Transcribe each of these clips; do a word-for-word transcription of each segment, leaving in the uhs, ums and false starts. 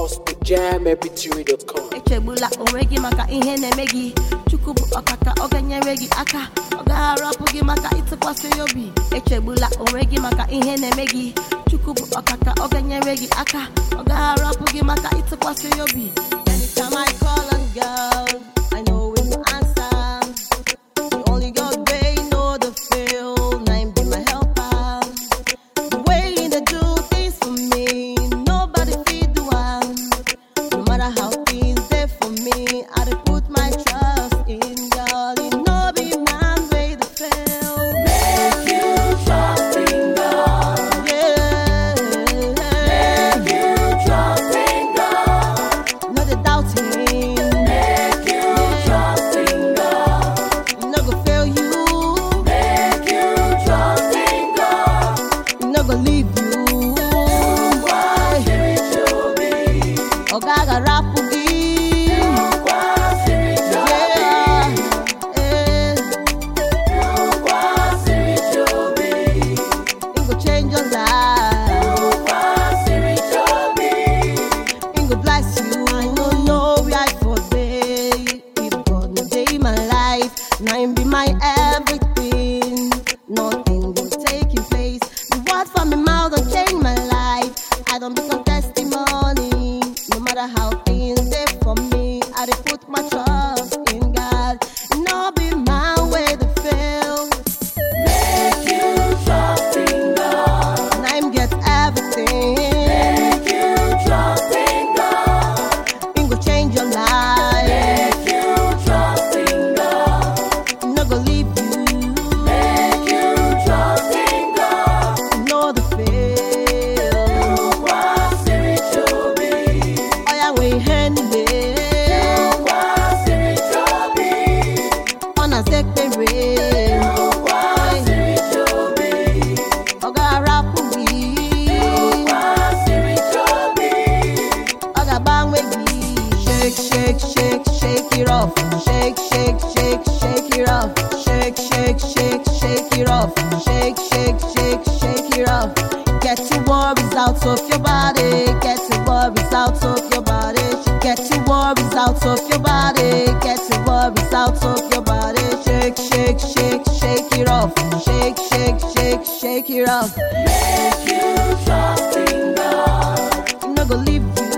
gospel jam m p three dot com. Echebula onwe gị maka ihe na-eme gị. Chukwu bụ ọkaka, ọ ga-enyere gị aka. Ọ ga-arapụ gị maka ịtụkwasị ya obi. Echebula onwe gị maka ihe na-eme gị. Chukwu bụ ọkaka, ọ ga-enyere gị aka. Ọ ga-arapụ gị maka ịtụkwasị ya obi. Anytime I call on God, I know He will answer. The only God they know the feel, name be my helper. The way they do things for me, nobody feed the one. No matter how things they for me, I dey put my trust in God. It no be man way the fail. Make you trust in God. Yeah. Make you trust in God. No dey doubt Him. Make you trust in God. He no go fail you. Make you trust in God. He no go leave you. Kwa spiritually. Oga ga rap gị. Kwa spiritually. Yeah. Eh. Kwa spiritually. He go change your life. Kwa spiritually. He go bless you. I no know where I for day. If God no dey in my life, now Him be my everything. Nothing go take Him place. The word from my mouth don't change my life. I don't become testimony. No matter how things dey for me, I dey put my trust in God. No be my way to fail. Make you trust in God. Now Him get everything. Make you trust in God. Him go change your life. Make you trust in God. He no go leave you. Make you trust in God. He know the fail. Kwa spiritually. Oya we hand it. Kwa spiritually. Ona zekere. Kwa spiritually. Oga rapu gi. Kwa spiritually. Oga bangwe gi. Shake, shake, shake, shake it off. Shake, shake, shake, shake it off. Shake, shake, shake, shake it off. Shake, shake, shake, shake it off. Get your worries out of your body. Get your worries out of your body. Get your worries out of your body. Get your worries out of your body. Shake, shake, shake, shake it off. Shake, shake, shake, shake it off. Make you trust in God. He no go leave you.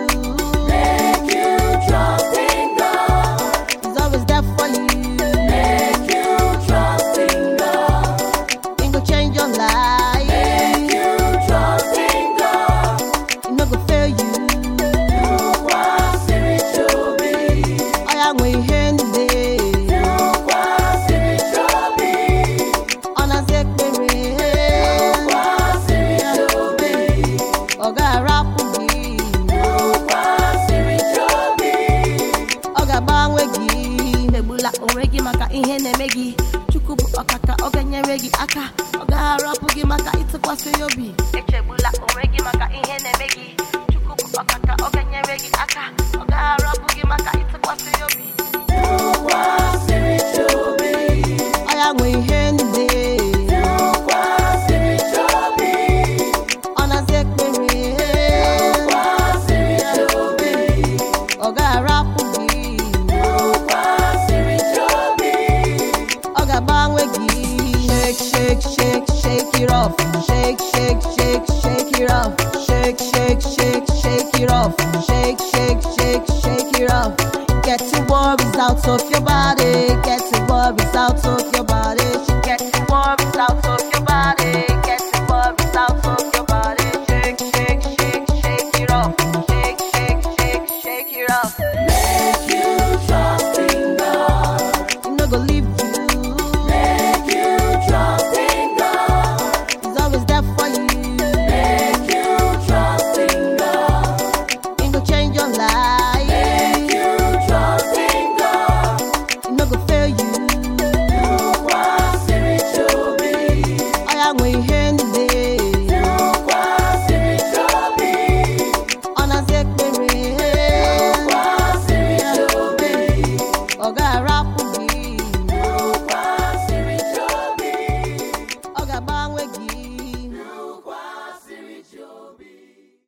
Make you trust in God. He's always there for you. Make you trust in God. He go change your life. Make you trust in God. He no go fail you. Kwa spiritually. Oya we hand it. Kwa spiritually. Ona zekere. Kwa spiritually. Oga rapu gi. Kwa spiritually. Oga bangwe gi. Ebula onwe gị maka ihe na-eme gị. Chukwu bụ ọkaka, ọ ga-enyere gị aka. Ọ ga-arapụ gị maka ịtụkwasị ya obi. Echebula onwe gị maka ihe na-eme gị. Chukwu bụ ọkaka, ọ ga-enyere gị aka. Ọ ga-arapụ gị maka ịtụkwasị ya obi. Kwa spiritually. Oya nwe ihe ndị. Kwa spiritually. Ọ na-aza ekpere. Kwa spiritually. Ọ ga-arapụ gị. Kwa spiritually. Ọ ga-agbanwe gị. Shake, shake, shake, shake it off. Shake, shake, shake, shake it off. Shake, shake, shake, shake it off. Shake, shake, shake, shake it off. Get your worries out of your body.